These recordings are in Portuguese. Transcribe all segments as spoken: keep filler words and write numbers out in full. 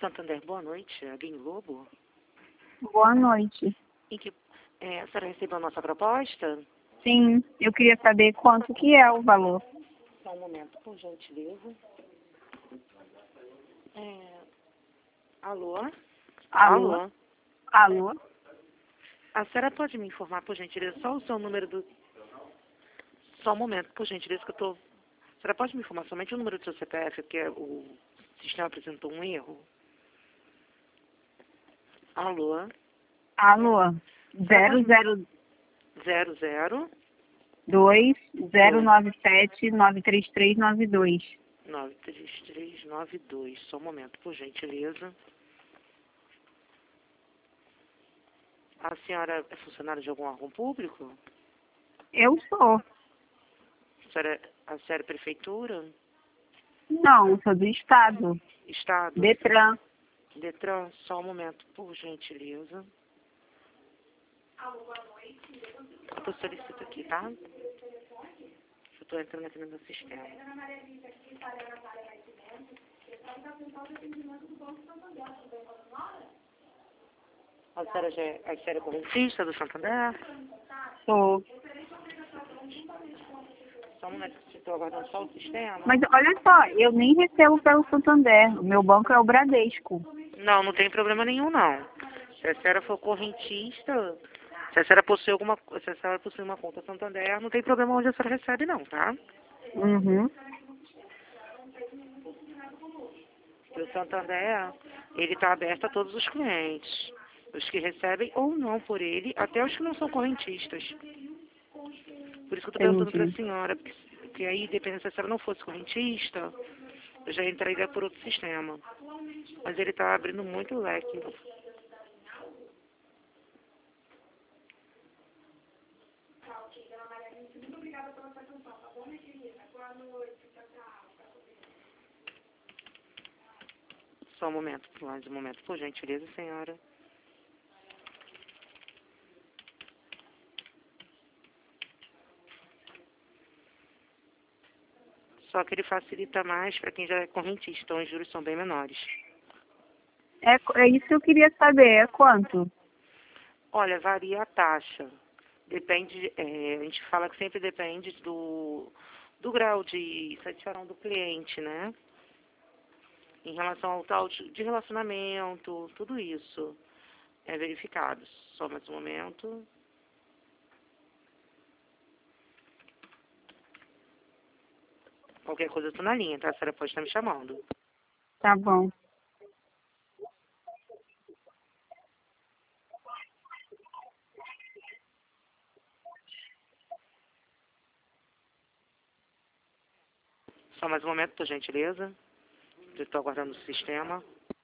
Santander, boa noite. Aline Lobo. Boa noite. Em que, é, a senhora recebeu a nossa proposta? Sim, eu queria saber quanto que é o valor. Só um momento, por gentileza. É, alô? Alô? Alô? Alô? A senhora pode me informar, por gentileza, só o seu número do... Só um momento, por gentileza, que eu tô... A senhora pode me informar somente o número do seu C P F, porque o sistema apresentou um erro? Alô? Alô? Zero zero Zero zero dois zero nove sete nove três três nove dois. nove três três nove dois. Só um momento, por gentileza. A senhora é funcionária de algum órgão público? Eu sou. A senhora, a senhora é prefeitura? Não, sou do Estado. Estado? Detran. Detran? Só um momento, por gentileza. Eu solicito aqui, tá? Eu estou entrando aqui no meu sistema. A senhora já é, a senhora é correntista do Santander? Sou. Só um momento, estou aguardando só o sistema. Mas olha só, eu nem recebo pelo Santander. O meu banco é o Bradesco. Não, não tem problema nenhum, não. Se a senhora for correntista, se a senhora possui alguma, se a senhora possui uma conta Santander, não tem problema onde a senhora recebe, não, tá? Uhum. E o Santander, ele está aberto a todos os clientes. Os que recebem ou não por ele, até os que não são correntistas. Por isso que eu estou perguntando para a Entendi. senhora, porque, porque aí, dependendo se a senhora não fosse correntista, eu já entraria por outro sistema. Mas ele está abrindo muito o leque. Só um momento, mais um momento, por gentileza, senhora. Só que ele facilita mais para quem já é correntista, então os juros são bem menores. É, é isso que eu queria saber. É quanto? Olha, varia a taxa. Depende, é, a gente fala que sempre depende do, do grau de satisfação do cliente, né? Em relação ao tal de de relacionamento, tudo isso é verificado. Só mais um momento. Qualquer coisa eu tô na linha, tá? A senhora pode estar me chamando. Tá bom. Só mais um momento, por gentileza. Eu estou aguardando o sistema.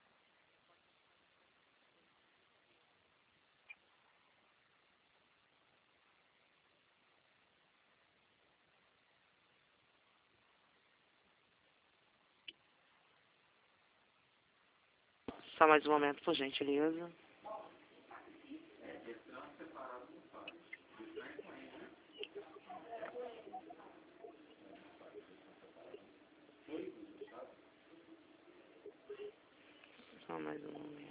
Só mais um momento, por gentileza. Só mais um momento.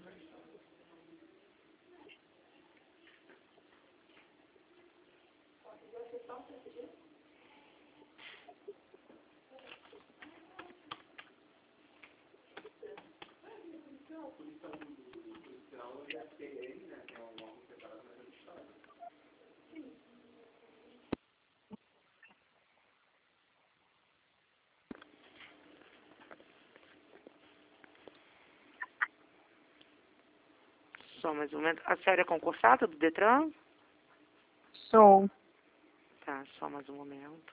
Só mais um momento. A senhora é concursada do Detran? Sou. Tá, só mais um momento.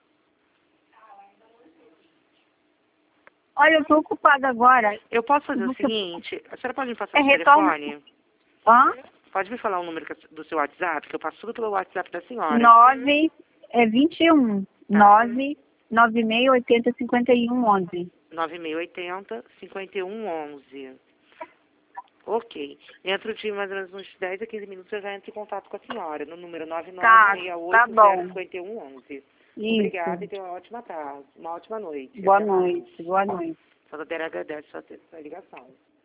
Olha, eu tô ocupada agora. Eu posso fazer o Você... seguinte, a senhora pode me passar É o retorno... telefone? Hã? Pode me falar o número que- do seu WhatsApp, que eu passo tudo pelo WhatsApp da senhora. Nove... É vinte e um. Tá. Nove... Nove meia oitenta cinquenta e um onze. nove seis oito zero, cinco um um um. Ok. Dentro de mais ou menos uns dez a quinze minutos eu já entro em contato com a senhora, no número nove Tá, nove seis tá oito zero, bom. cinco um um um. Obrigada e Isso. tenha uma ótima tarde, uma ótima noite. Boa Até mais. noite. Boa noite. Só agradece a sua a ligação.